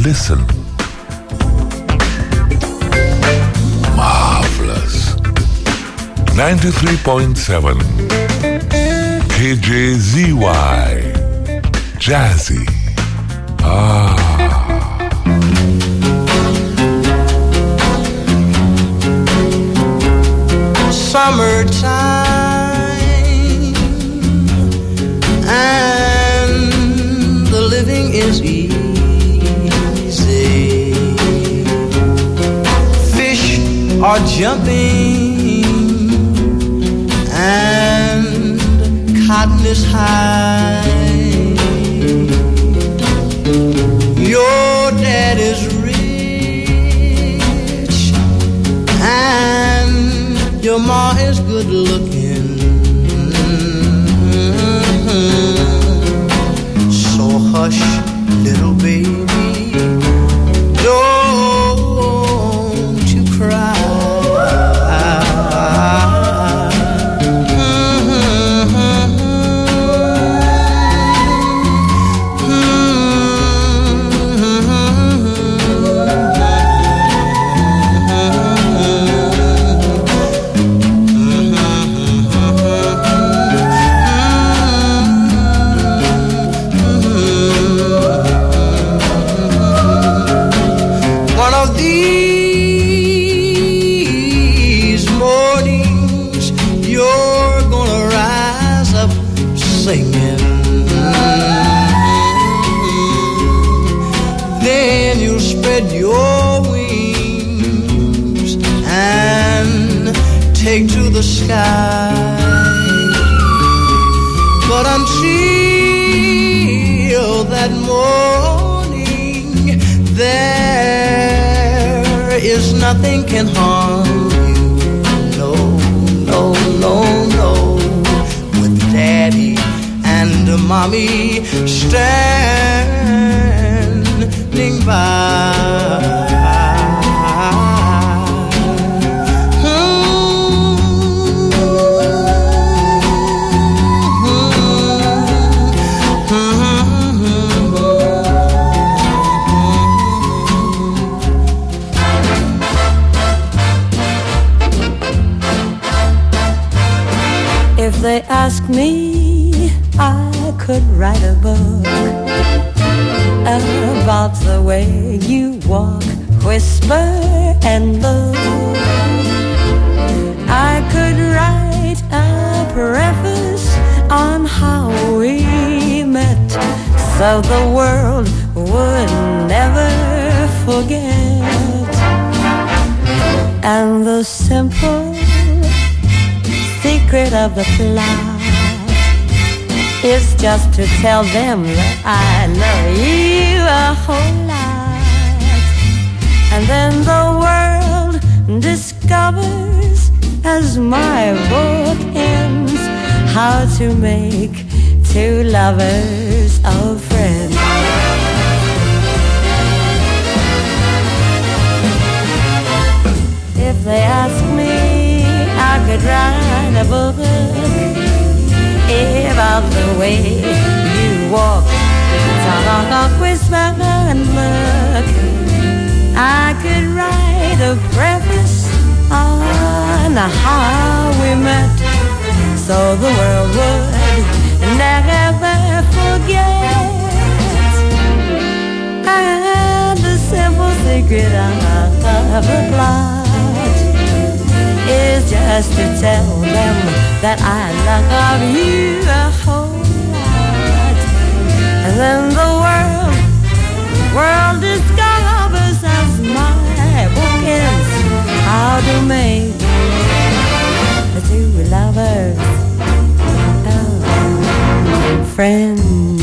listen. Marvelous. 93.7 KJZY. Jazzy. Summertime and the living is easy. Fish are jumping and cotton is high. Your dad is rich and your ma is good looking. So hush, little baby, don't you cry. The sky, but until that morning, there is nothing can harm you. No, no, no, no. With Daddy and Mommy standing by. If they ask me, I could write a book about the way you walk, whisper, and look. I could write a preface on how we met, so the world would never forget. And the simple secret of the plot is just to tell them that I love you a whole lot. And then the world discovers, as my book ends, how to make two lovers of friends. If they ask me, I could write a book about the way you walk, talk, whisper, and look. I could write a preface on how we met, so the world would never forget. And the simple secret of the plot is just to tell them that I love you a whole lot. And then the world discovers, as my book ends, how to make the two lovers friends.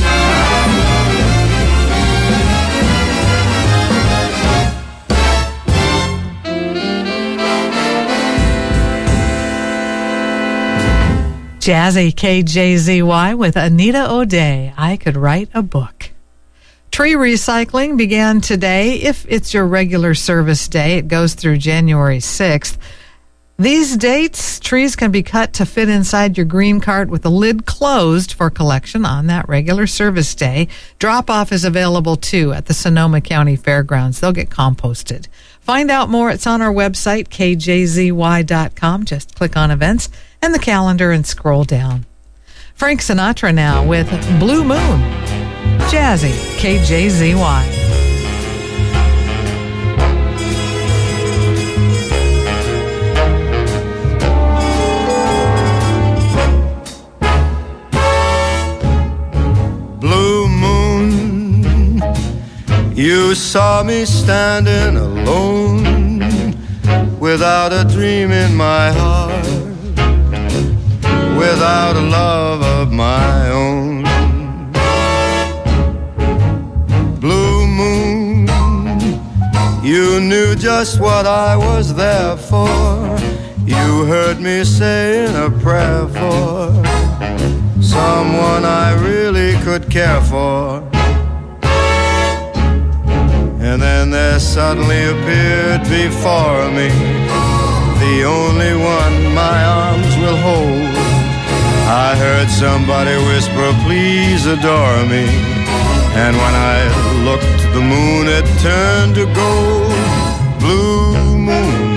Jazzy KJZY with Anita O'Day. I could write a book. Tree recycling began today. If it's your regular service day, it goes through January 6th. These dates, trees can be cut to fit inside your green cart with the lid closed for collection on that regular service day. Drop-off is available, too, at the Sonoma County Fairgrounds. They'll get composted. Find out more. It's on our website, kjzy.com. Just click on events and the calendar and scroll down. Frank Sinatra now with Blue Moon. Jazzy, KJZY. Blue moon, you saw me standing alone, without a dream in my heart, without a love of my own. Blue moon, you knew just what I was there for. You heard me saying a prayer for someone I really could care for. And then there suddenly appeared before me the only one my arms will hold. I heard somebody whisper, please adore me. And when I looked, the moon had turned to gold. Blue moon,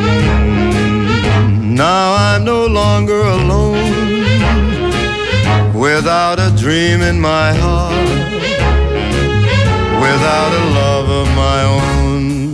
now I'm no longer alone, without a dream in my heart, without a love of my own.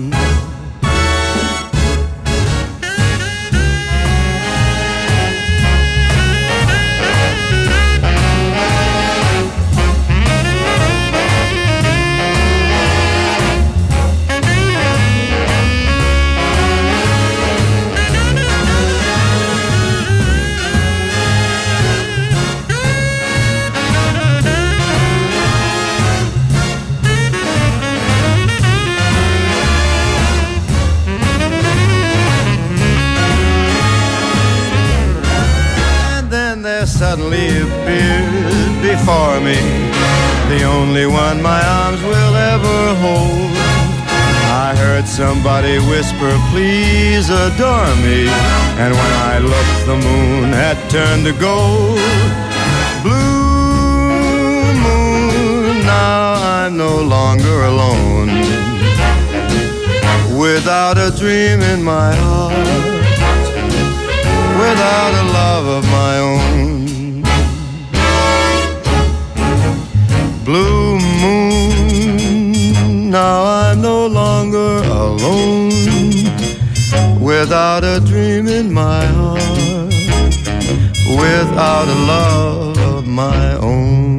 Suddenly appeared before me the only one my arms will ever hold. I heard somebody whisper, please adore me. And when I looked, the moon had turned to gold. Blue moon, now I'm no longer alone, without a dream in my heart, without a love of my own. Blue moon, now I'm no longer alone, without a dream in my heart, without a love of my own.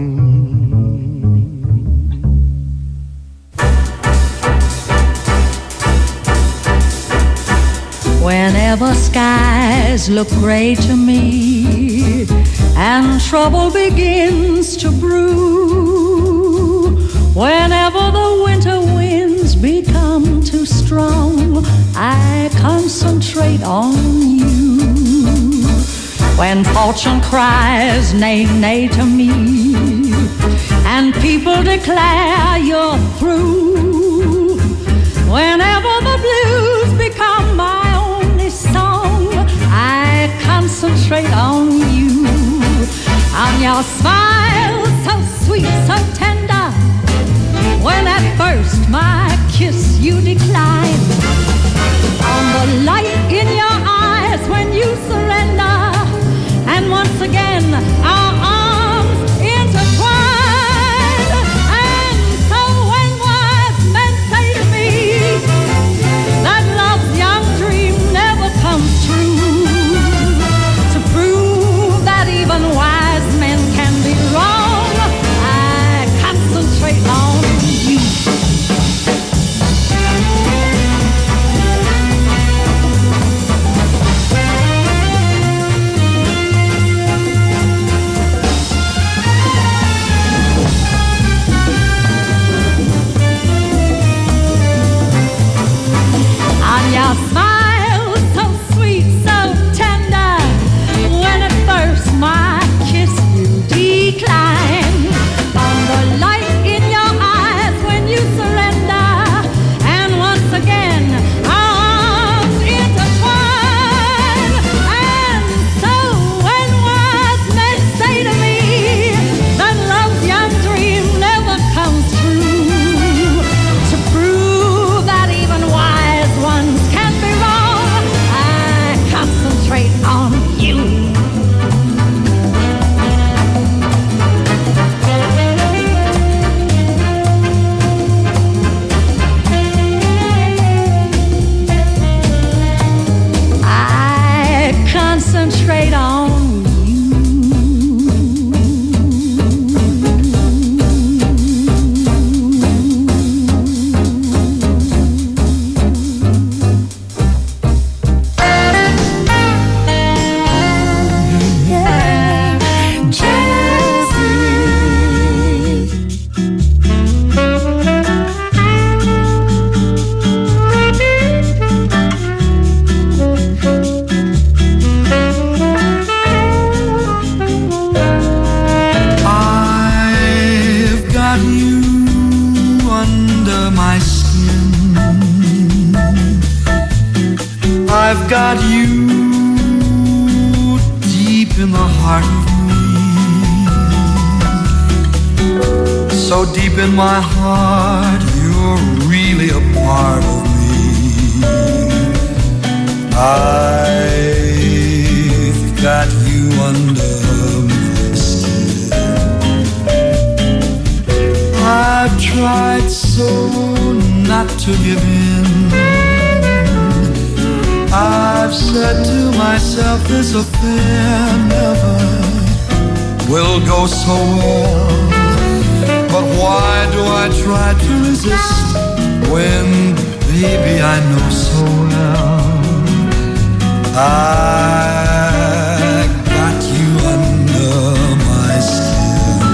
Whenever skies look gray to me and trouble begins to brew, whenever the winter winds become too strong, I concentrate on you. When fortune cries nay, nay to me, and people declare you're through, whenever the blues become my only song, I concentrate on you. On your smile, so sweet, so tender, when at first my kiss you decline, on the light in your eyes when you surrender, and once again our arms intertwine. And so when wise men say to me that love's young dream never comes true, to prove that even wise men can be wrong, I concentrate on you. I've got you deep in the heart of me, so deep in my heart, you're really a part of me. I've got you under my skin. I've tried so not to give in. I've said to myself this affair never will go so well. But why do I try to resist when, baby, I know so well I got you under my skin.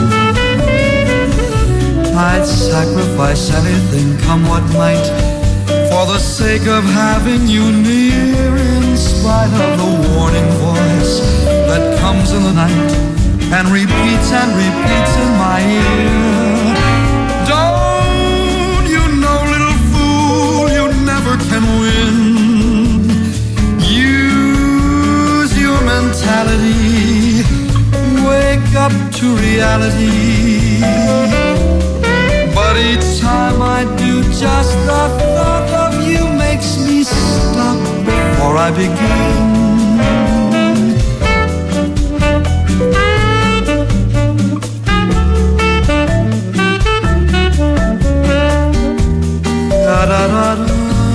I'd sacrifice anything, come what might, for the sake of having you near, in spite of the warning voice that comes in the night and repeats in my ear. Don't you know, little fool, you never can win. Use your mentality, wake up to reality. But each time I do, just the thought of you makes me stop before I begin. Da da da da.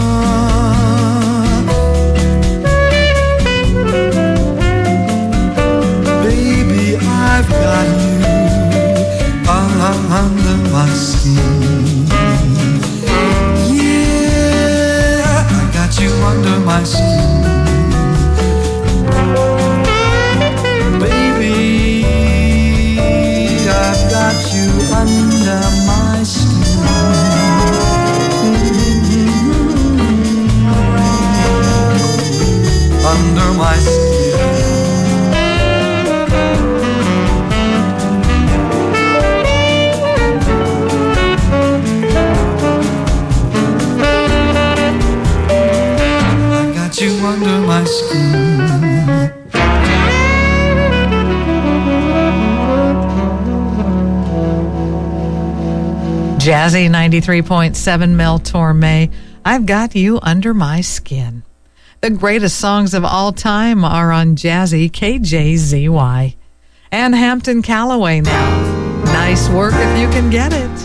Baby, I've got you under my skin. Yeah, I got you under my skin. Baby, I've got you under my skin. Under my skin. You under my skin. Jazzy 93.7 Mel Torme, I've got you under my skin. The greatest songs of all time are on Jazzy KJZY. And Hampton Calloway now. Nice work if you can get it.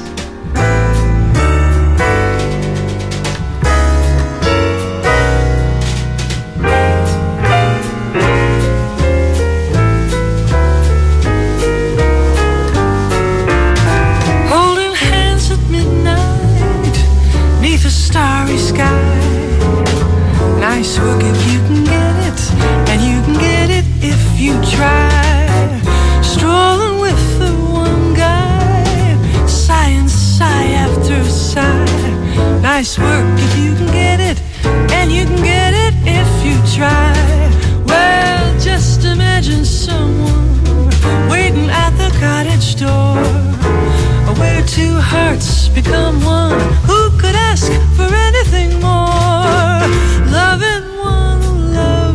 Nice work if you can get it, and you can get it if you try. Strolling with the one guy, sigh and sigh after sigh. Nice work if you can get it, and you can get it if you try. Well, just imagine someone waiting at the cottage door, where two hearts become one. Who could ask for anything more? Loving one, love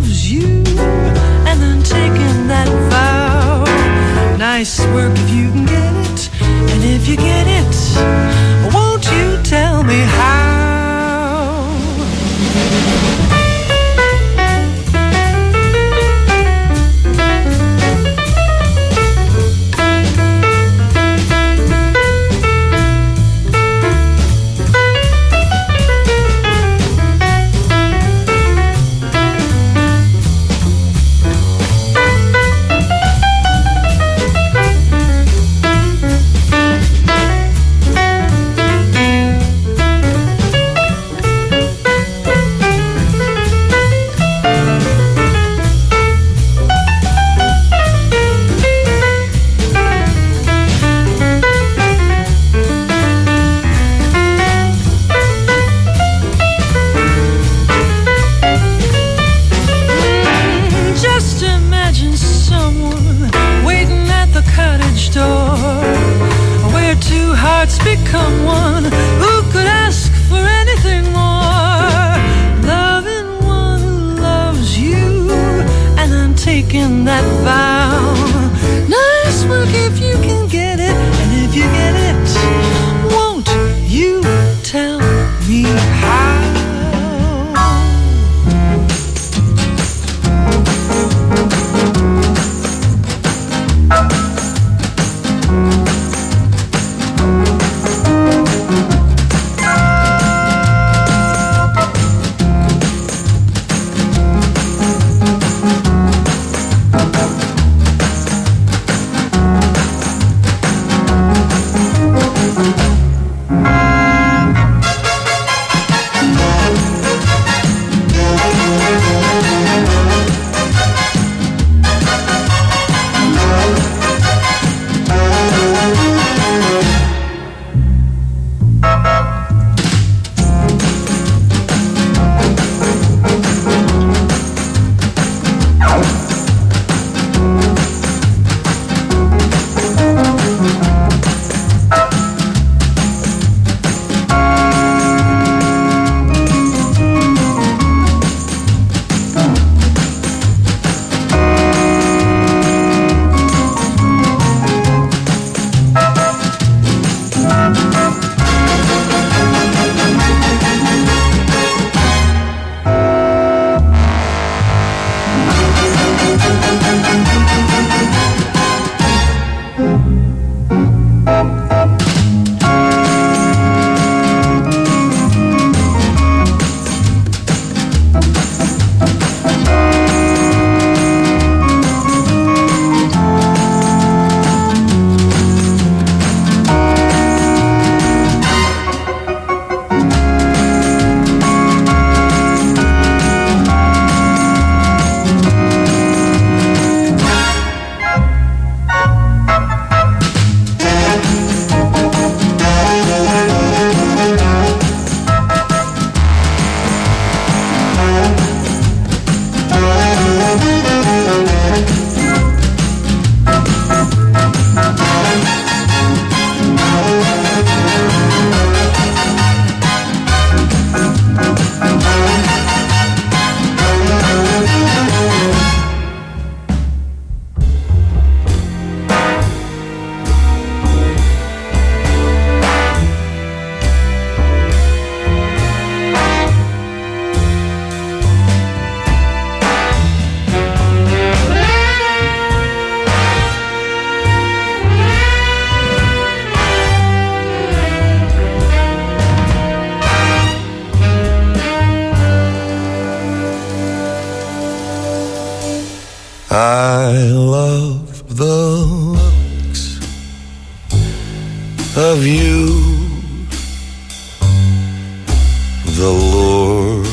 the lure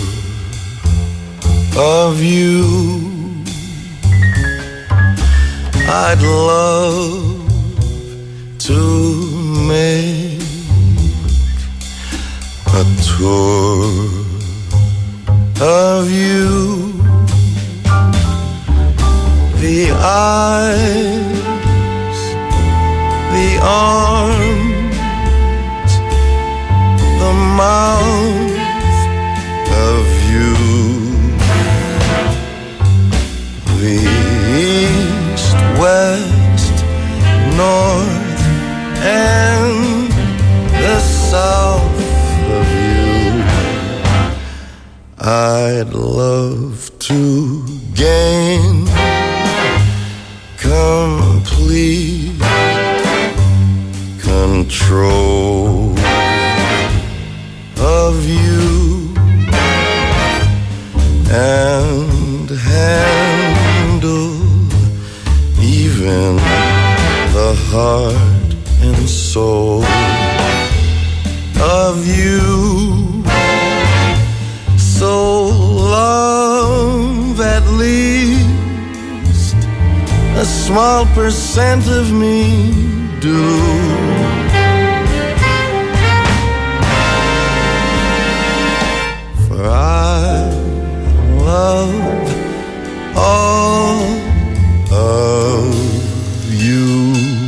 of you. I'd love to make a tour of you. The eyes, the arms, the mouth of you. The east, west, north, and the south of you. I'd love to gain complete control of you and handle even the heart and soul of you. So love at least a small percent of me do. For I love all of you.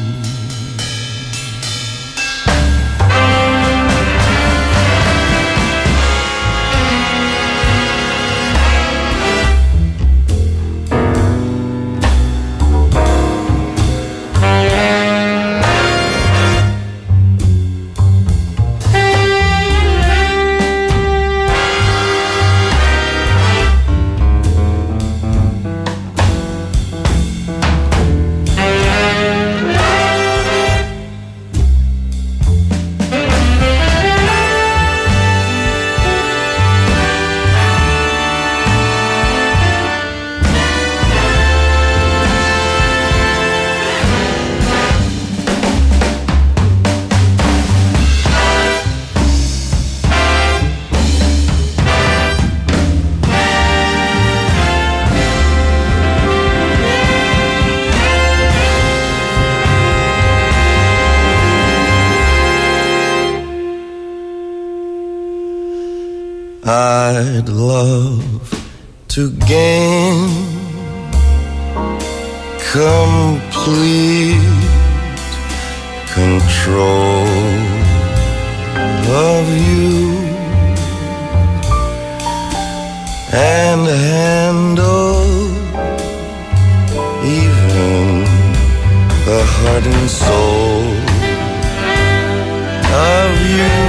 I'd love to gain complete control of you and handle even the heart and soul of you.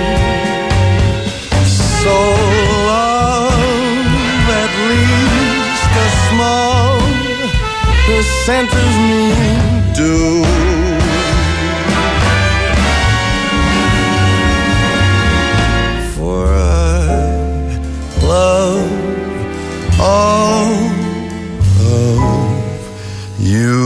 So love at least a small percent of me do. For I love all of you.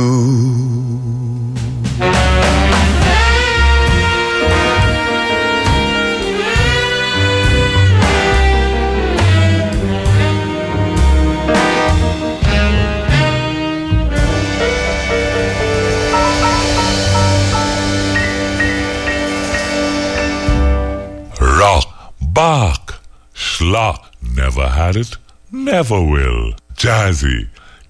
Bach, schlock, never had it, never will. Jazzy,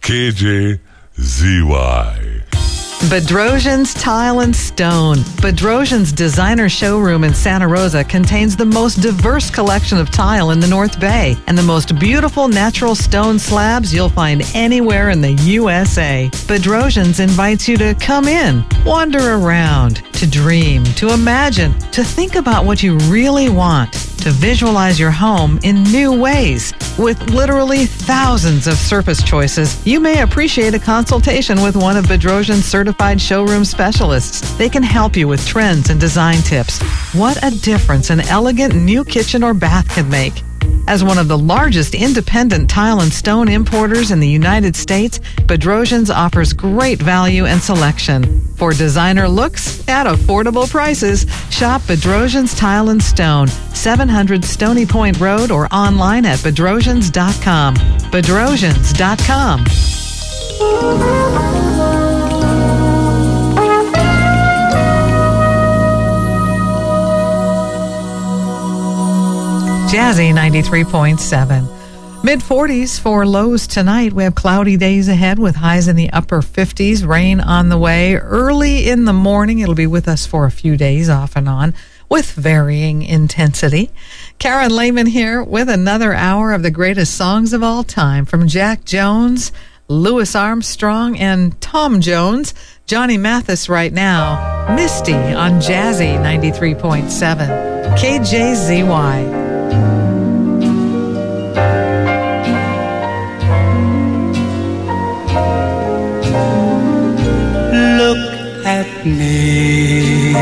KJZY. Bedrosian's Tile and Stone. Bedrosian's designer showroom in Santa Rosa contains the most diverse collection of tile in the North Bay and the most beautiful natural stone slabs you'll find anywhere in the USA. Bedrosian's invites you to come in, wander around, to dream, to imagine, to think about what you really want, to visualize your home in new ways. With literally thousands of surface choices, you may appreciate a consultation with one of Bedrosian's certified showroom specialists. They can help you with trends and design tips. What a difference an elegant new kitchen or bath can make. As one of the largest independent tile and stone importers in the United States, Bedrosians offers great value and selection. For designer looks at affordable prices, shop Bedrosians Tile and Stone, 700 Stony Point Road, or online at bedrosians.com. Bedrosians.com. Jazzy 93.7. Mid-40s for lows tonight. We have cloudy days ahead with highs in the upper 50s. Rain on the way early in the morning. It'll be with us for a few days off and on with varying intensity. Karen Lehman here with another hour of the greatest songs of all time from Jack Jones, Louis Armstrong, and Tom Jones. Johnny Mathis right now. Misty on Jazzy 93.7. KJZY. At me,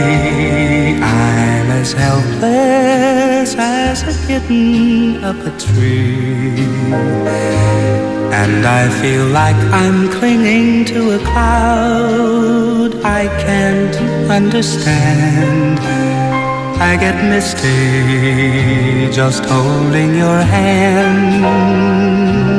I'm as helpless as a kitten up a tree, and I feel like I'm clinging to a cloud I can't understand. I get misty just holding your hand.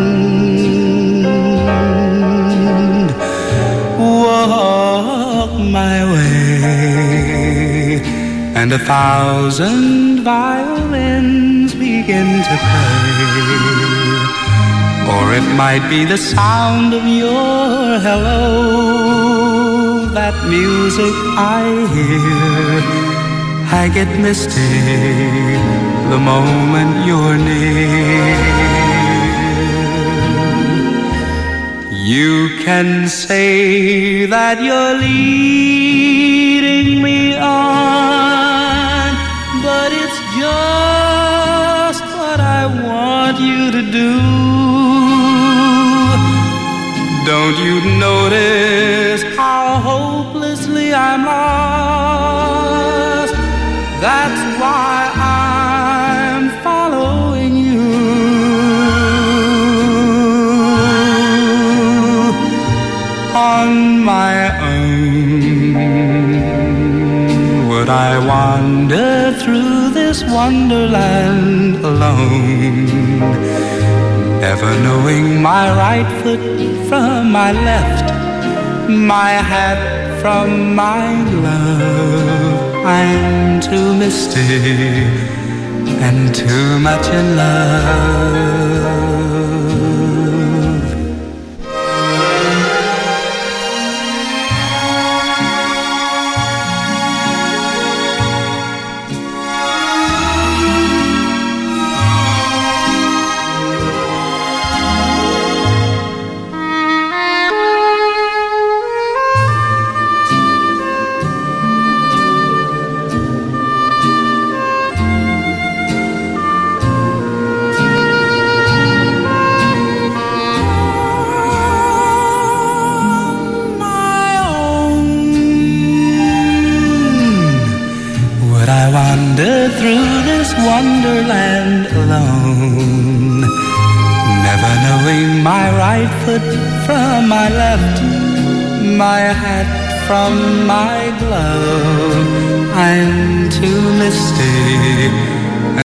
Walk my way, and 1,000 violins begin to play. Or it might be the sound of your hello, that music I hear. I get misty the moment you're near. You can say that you're leading me on, but it's just what I want you to do. Don't you notice how hopelessly I'm lost? That's why I'm following you. On my own, would I wander through this wonderland alone, never knowing my right foot from my left, my hat from my glove. I'm too misty and too much in love. Through this wonderland alone, never knowing my right foot from my left, my hat from my glove. I'm too misty